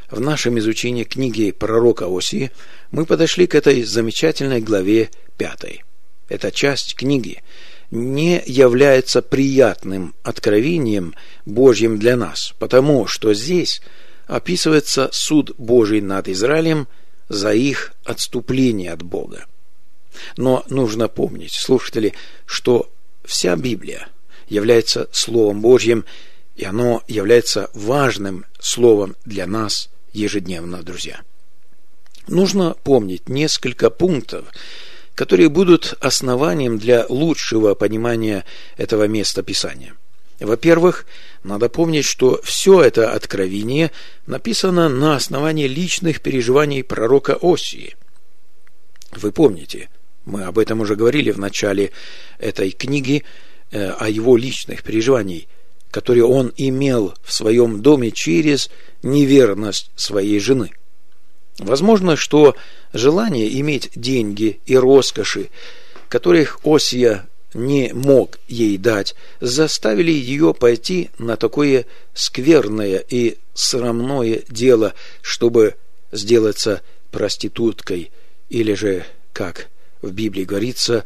в нашем изучении книги пророка Осии мы подошли к этой замечательной главе 5. Эта часть книги не является приятным откровением Божьим для нас, потому что здесь описывается суд Божий над Израилем за их отступление от Бога. Но нужно помнить, слушатели, что вся Библия является Словом Божьим, и оно является важным словом для нас ежедневно, друзья. Нужно помнить несколько пунктов, которые будут основанием для лучшего понимания этого места Писания. Во-первых, надо помнить, что все это откровение написано на основании личных переживаний пророка Осии. Вы помните, мы об этом уже говорили в начале этой книги, о его личных переживаниях, которые он имел в своем доме через неверность своей жены. Возможно, что желание иметь деньги и роскоши, которых Осия не мог ей дать, заставили ее пойти на такое скверное и срамное дело, чтобы сделаться проституткой, или же, как в Библии говорится,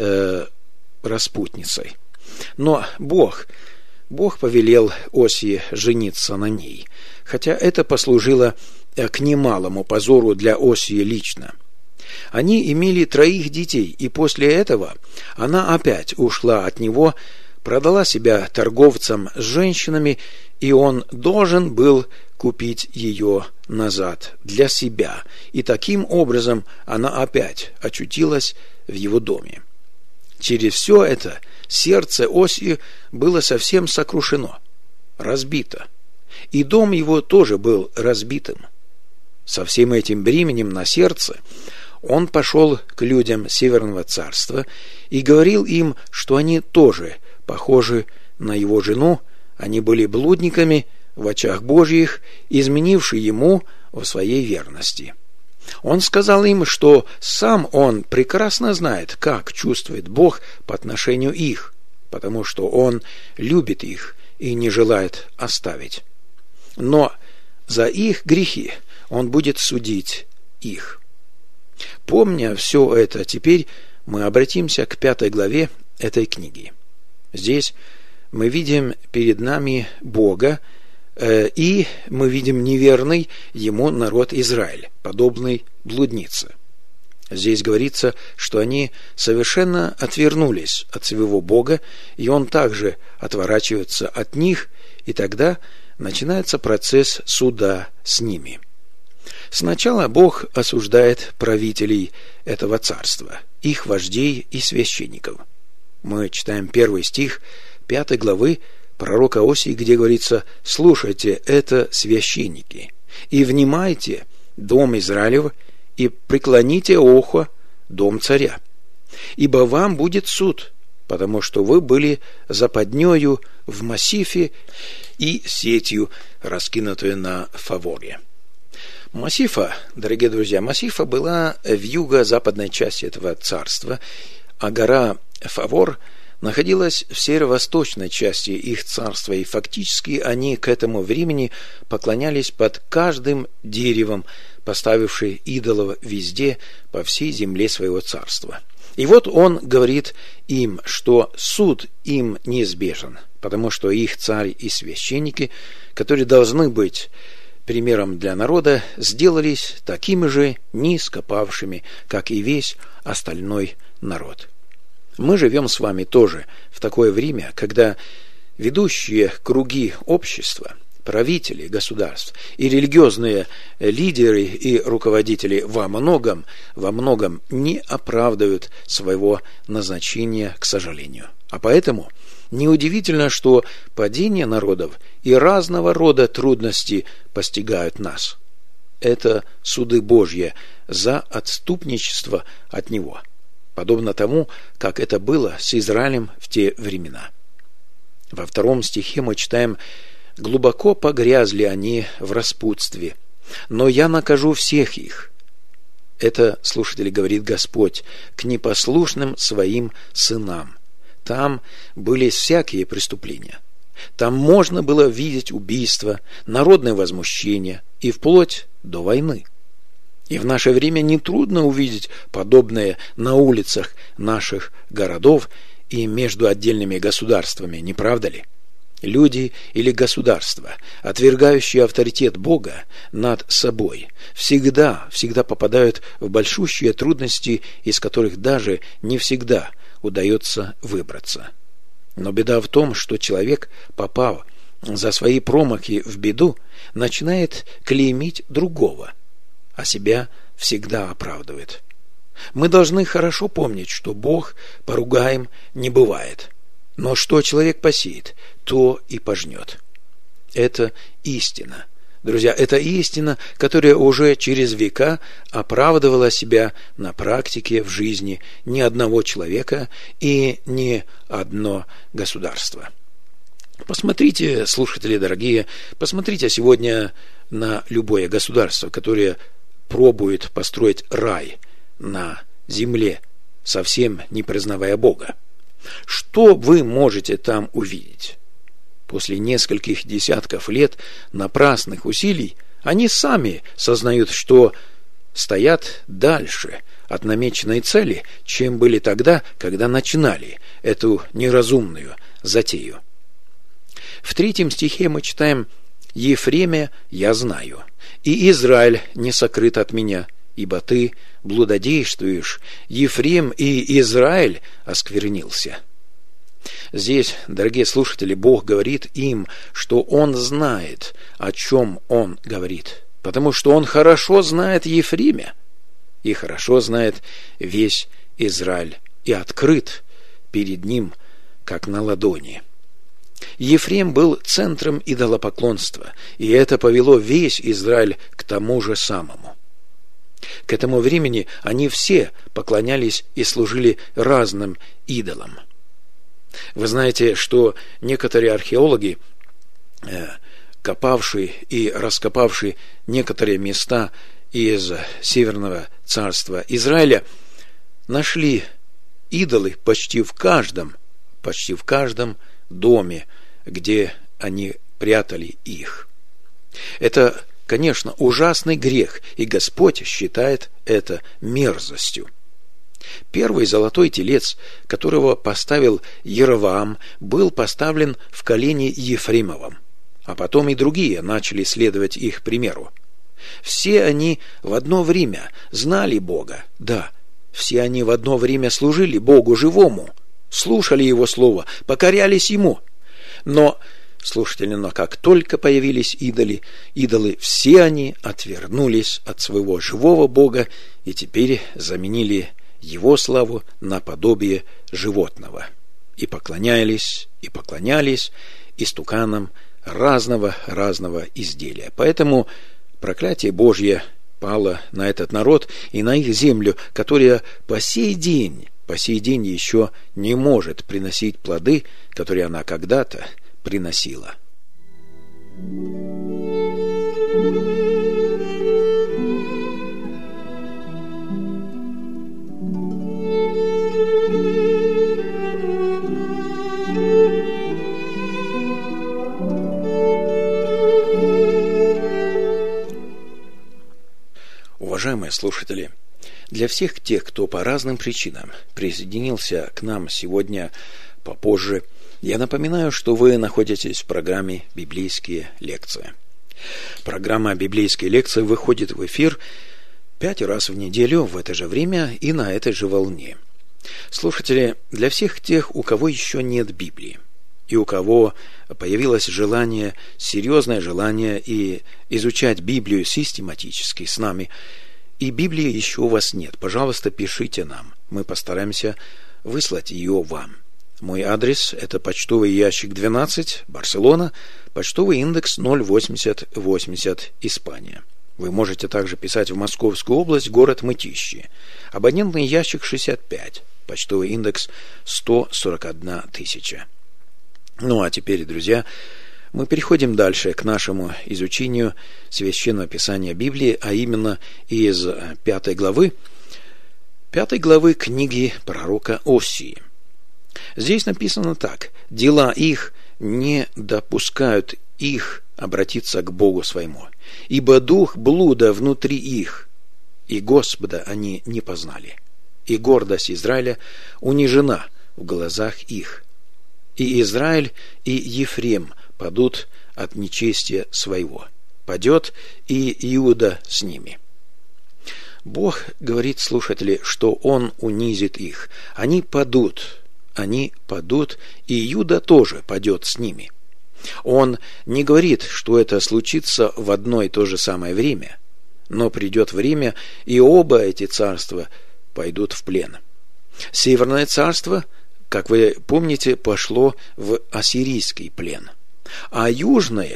распутницей. Но Бог повелел Осии жениться на ней, хотя это послужило к немалому позору для Осии лично. Они имели 3 детей, и после этого она опять ушла от него, продала себя торговцам с женщинами, и он должен был купить ее назад для себя. И таким образом она опять очутилась в его доме. Через все это сердце Осии было совсем сокрушено, разбито, и дом его тоже был разбитым. Со всем этим бременем на сердце он пошел к людям Северного царства и говорил им, что они тоже похожи на его жену, они были блудниками в очах Божьих, изменившие ему в своей верности. Он сказал им, что сам он прекрасно знает, как чувствует Бог по отношению их, потому что он любит их и не желает оставить. Но за их грехи он будет судить их. Помня все это, теперь мы обратимся к 5 главе этой книги. Здесь мы видим перед нами Бога, и мы видим неверный ему народ Израиль, подобный блуднице. Здесь говорится, что они совершенно отвернулись от своего Бога, и он также отворачивается от них, и тогда начинается процесс суда с ними. Сначала Бог осуждает правителей этого царства, их вождей и священников. Мы читаем 1 стих 5 главы пророка Осии, где говорится: «Слушайте, это священники, и внимайте, дом Израилев, и преклоните ухо, дом царя. Ибо вам будет суд, потому что вы были западнею в Массифе и сетью, раскинутую на Фаворе». Массифа, дорогие друзья, Массифа была в юго-западной части этого царства, а гора Фавор находилась в северо-восточной части их царства, и фактически они к этому времени поклонялись под каждым деревом, поставившие идолов везде, по всей земле своего царства. И вот он говорит им, что суд им неизбежен, потому что их царь и священники, которые должны быть примером для народа, сделались такими же низкопавшими, как и весь остальной народ. Мы живем с вами тоже в такое время, когда ведущие круги общества, правители государств и религиозные лидеры и руководители во многом не оправдывают своего назначения, к сожалению. А поэтому неудивительно, что падение народов и разного рода трудности постигают нас. Это суды Божьи за отступничество от Него, подобно тому, как это было с Израилем в те времена. Во 2 стихе мы читаем: «Глубоко погрязли они в распутстве, но я накажу всех их». Это, слушатели, говорит Господь к непослушным своим сынам. Там были всякие преступления. Там можно было видеть убийства, народное возмущение и вплоть до войны. И в наше время нетрудно увидеть подобное на улицах наших городов и между отдельными государствами, не правда ли? Люди или государства, отвергающие авторитет Бога над собой, всегда попадают в большущие трудности, из которых даже не всегда удается выбраться. Но беда в том, что человек, попав за свои промахи в беду, начинает клеймить другого, а себя всегда оправдывает. Мы должны хорошо помнить, что Бог поругаем не бывает. Но что человек посеет, то и пожнет. Это истина. Друзья, это истина, которая уже через века оправдывала себя на практике в жизни ни одного человека и ни одно государство. Посмотрите, слушатели дорогие, посмотрите сегодня на любое государство, которое пробует построить рай на земле, совсем не признавая Бога. Что вы можете там увидеть? После нескольких десятков лет напрасных усилий они сами сознают, что стоят дальше от намеченной цели, чем были тогда, когда начинали эту неразумную затею. В 3 стихе мы читаем: «Ефреме я знаю, и Израиль не сокрыт от меня, ибо ты блудодействуешь, Ефрем и Израиль осквернился». Здесь, дорогие слушатели, Бог говорит им, что Он знает, о чем Он говорит, потому что Он хорошо знает Ефреме и хорошо знает весь Израиль и открыт перед Ним, как на ладони. Ефрем был центром идолопоклонства, и это повело весь Израиль к тому же самому. К этому времени они все поклонялись и служили разным идолам. Вы знаете, что некоторые археологи, копавшие и раскопавшие некоторые места из Северного царства Израиля, нашли идолы почти в каждом доме, где они прятали их. Это, конечно, ужасный грех, и Господь считает это мерзостью. Первый золотой телец, которого поставил Яровоам, был поставлен в колене Ефремовом, а потом и другие начали следовать их примеру. Все они в одно время знали Бога, да, все они в одно время служили Богу живому, слушали Его Слово, покорялись Ему. Но, слушатели, как только появились идолы, все они отвернулись от своего живого Бога и теперь заменили Его славу на подобие животного и поклонялись истуканам разного изделия. Поэтому проклятие Божье пало на этот народ и на их землю, которая по сей день еще не может приносить плоды, которые она когда-то приносила. Уважаемые слушатели, для всех тех, кто по разным причинам присоединился к нам сегодня попозже, я напоминаю, что вы находитесь в программе «Библейские лекции». Программа «Библейские лекции» выходит в эфир 5 раз в неделю в это же время и на этой же волне. Слушатели, для всех тех, у кого еще нет Библии, и у кого появилось серьезное желание и изучать Библию систематически с нами, и Библии еще у вас нет, пожалуйста, пишите нам. Мы постараемся выслать ее вам. Мой адрес – это почтовый ящик 12, Барселона, почтовый индекс 08080, Испания. Вы можете также писать в Московскую область, город Мытищи. Абонентный ящик 65, почтовый индекс 141 тысяча. Ну а теперь, друзья, мы переходим дальше к нашему изучению Священного Писания Библии, а именно из 5 главы книги пророка Осии. Здесь написано так: «Дела их не допускают их обратиться к Богу своему, ибо дух блуда внутри их, и Господа они не познали, и гордость Израиля унижена в глазах их, и Израиль и Ефрем падут от нечестия своего, падет и Иуда с ними». Бог говорит, слушатели, что Он унизит их. Они падут, и Иуда тоже падет с ними. Он не говорит, что это случится в одно и то же самое время, но придет время, и оба эти царства пойдут в плен. Северное царство, как вы помните, пошло в ассирийский плен, а южное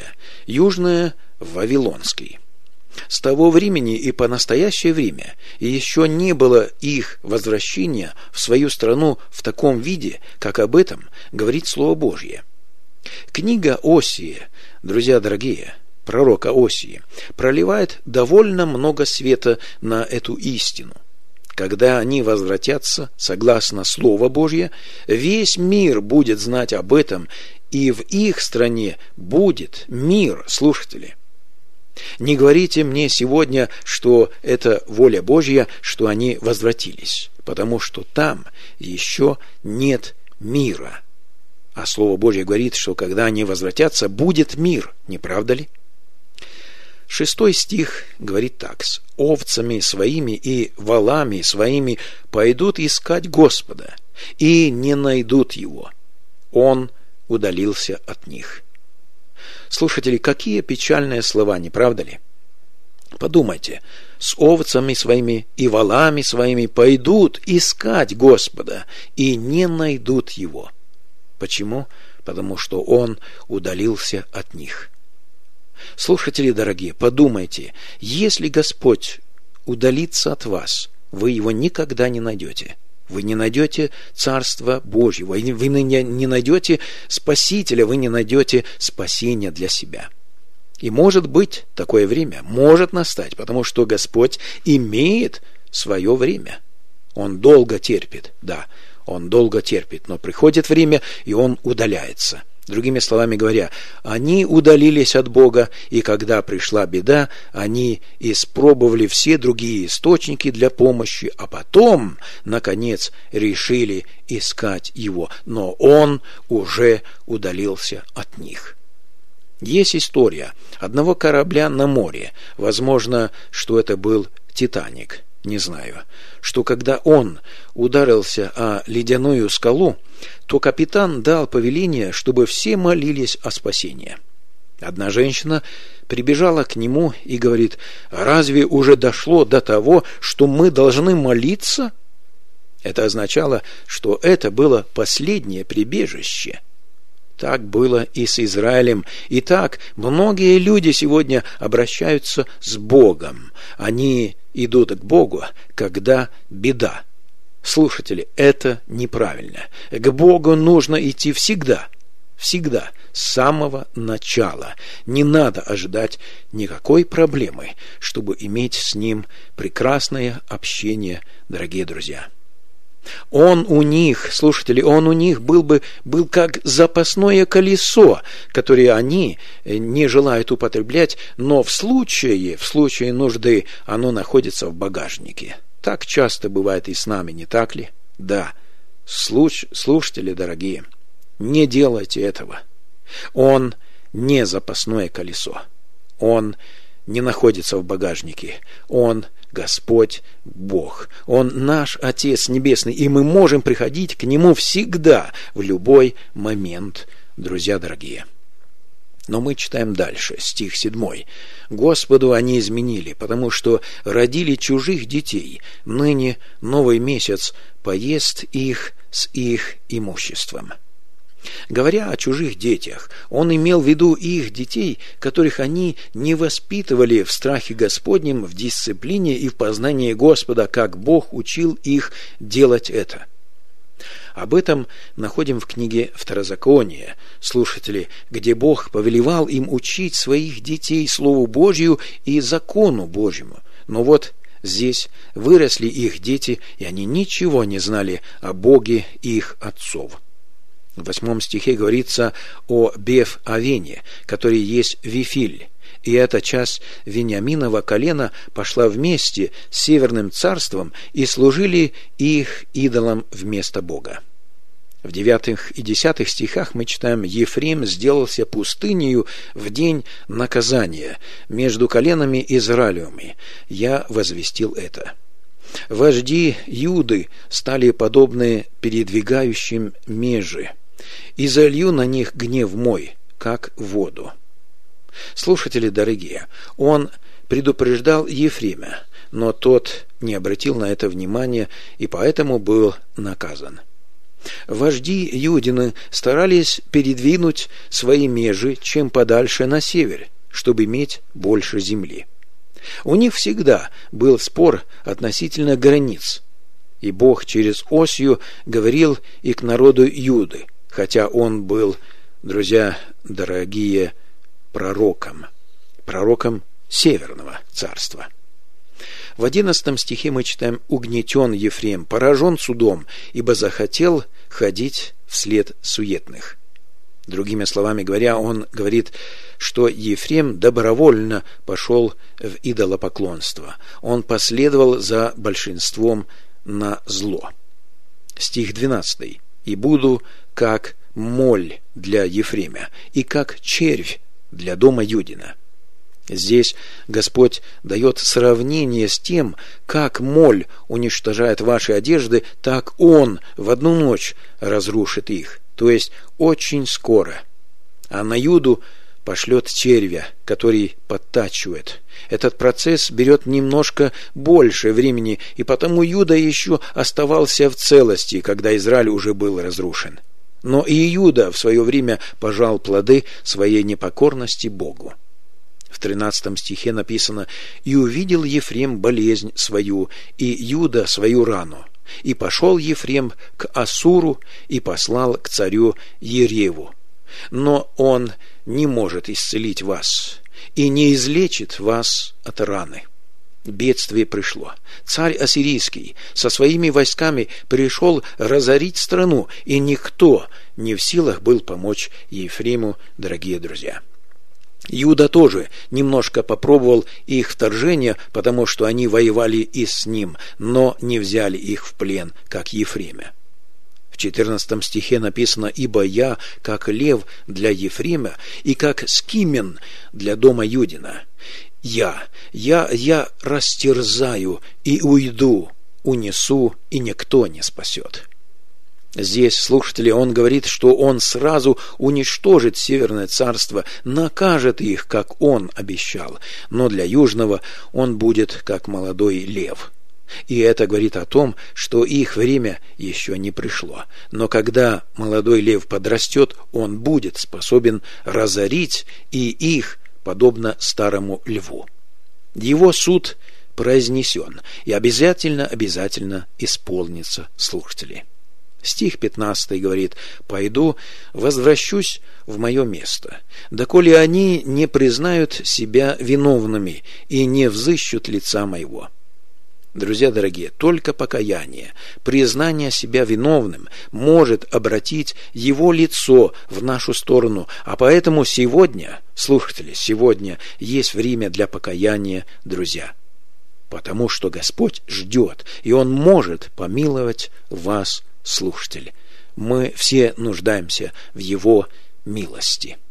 в вавилонский. С того времени и по настоящее время еще не было их возвращения в свою страну в таком виде, как об этом говорит Слово Божье. Книга Осии, друзья дорогие, пророка Осии, проливает довольно много света на эту истину. Когда они возвратятся, согласно Слову Божье, весь мир будет знать об этом, и в их стране будет мир, слушатели. Не говорите мне сегодня, что это воля Божья, что они возвратились, потому что там еще нет мира. А Слово Божье говорит, что когда они возвратятся, будет мир, не правда ли? 6 стих говорит так: «С овцами своими и волами своими пойдут искать Господа, и не найдут Его. Он удалился от них». Слушатели, какие печальные слова, не правда ли? Подумайте, с овцами своими и волами своими пойдут искать Господа и не найдут Его. Почему? Потому что Он удалился от них. Слушатели дорогие, подумайте, если Господь удалится от вас, вы Его никогда не найдете. Вы не найдете Царства Божьего, вы не найдете Спасителя, вы не найдете спасения для себя. И может быть, такое время может настать, потому что Господь имеет свое время. Он долго терпит, да, Он долго терпит, но приходит время, и Он удаляется. Другими словами говоря, они удалились от Бога, и когда пришла беда, они испробовали все другие источники для помощи, а потом, наконец, решили искать Его, но Он уже удалился от них. Есть история одного корабля на море, возможно, что это был «Титаник», не знаю, что когда он ударился о ледяную скалу, то капитан дал повеление, чтобы все молились о спасении. Одна женщина прибежала к нему и говорит: «Разве уже дошло до того, что мы должны молиться?» Это означало, что это было последнее прибежище. Так было и с Израилем. И так многие люди сегодня обращаются с Богом. Они идут к Богу, когда беда. Слушатели, это неправильно. К Богу нужно идти всегда, с самого начала. Не надо ожидать никакой проблемы, чтобы иметь с Ним прекрасное общение, дорогие друзья. Он у них, слушатели, он у них был как запасное колесо, которое они не желают употреблять, но в случае нужды оно находится в багажнике. Так часто бывает и с нами, не так ли? Да. Слушатели дорогие, не делайте этого. Он не запасное колесо. Он не находится в багажнике. Он Господь Бог. Он наш Отец Небесный, и мы можем приходить к Нему всегда, в любой момент, друзья дорогие. Но мы читаем дальше, стих 7. «Господу они изменили, потому что родили чужих детей. Ныне новый месяц поест их с их имуществом». Говоря о чужих детях, он имел в виду их детей, которых они не воспитывали в страхе Господнем, в дисциплине и в познании Господа, как Бог учил их делать это. Об этом находим в книге Второзакония, слушатели, где Бог повелевал им учить своих детей Слову Божию и закону Божьему. Но вот здесь выросли их дети, и они ничего не знали о Боге их отцов. В 8 стихе говорится о Беф-Авене, который есть Вифиль. И эта часть Вениаминова колена пошла вместе с Северным царством и служили их идолам вместо Бога. В 9 и 10 стихах мы читаем: «Ефрем сделался пустынею в день наказания между коленами Израилевыми. Я возвестил это». Вожди Юды стали подобны передвигающим межи, и залью на них гнев мой, как воду. Слушатели дорогие, он предупреждал Ефремя, но тот не обратил на это внимания и поэтому был наказан. Вожди Юдины старались передвинуть свои межи чем подальше на север, чтобы иметь больше земли. У них всегда был спор относительно границ, и Бог через Осию говорил и к народу Юды, хотя он был, друзья дорогие, пророком Северного царства. В 11 стихе мы читаем: «Угнетен Ефрем, поражен судом, ибо захотел ходить вслед суетных». Другими словами говоря, он говорит, что Ефрем добровольно пошел в идолопоклонство. Он последовал за большинством на зло. Стих 12. «И буду как моль для Ефремя, и как червь для дома Юдина». Здесь Господь дает сравнение с тем, как моль уничтожает ваши одежды, так Он в одну ночь разрушит их, то есть очень скоро. А на Юду пошлет червя, который подтачивает. Этот процесс берет немножко больше времени, и потому Юда еще оставался в целости, когда Израиль уже был разрушен. Но и Иуда в свое время пожал плоды своей непокорности Богу. В 13 стихе написано: «И увидел Ефрем болезнь свою, и Иуда свою рану. И пошел Ефрем к Ассуру и послал к царю Ереву. Но он не может исцелить вас и не излечит вас от раны». Бедствие пришло. Царь ассирийский со своими войсками пришел разорить страну, и никто не в силах был помочь Ефрему, дорогие друзья. Иуда тоже немножко попробовал их вторжение, потому что они воевали и с ним, но не взяли их в плен, как Ефремя. В 14 стихе написано: «Ибо я, как лев для Ефрема, и как скимен для дома Юдина. Я растерзаю и уйду, унесу, и никто не спасет». Здесь, слушатели, он говорит, что он сразу уничтожит Северное царство, накажет их, как он обещал, но для Южного он будет как молодой лев. И это говорит о том, что их время еще не пришло. Но когда молодой лев подрастет, он будет способен разорить и их, подобно старому льву. Его суд произнесен и обязательно исполнится, слушатели. Стих 15 говорит: «Пойду, возвращусь в мое место, доколе они не признают себя виновными и не взыщут лица моего». Друзья дорогие, только покаяние, признание себя виновным может обратить его лицо в нашу сторону, а поэтому сегодня, слушатели, сегодня есть время для покаяния, друзья. Потому что Господь ждет, и Он может помиловать вас, слушатели. Мы все нуждаемся в Его милости.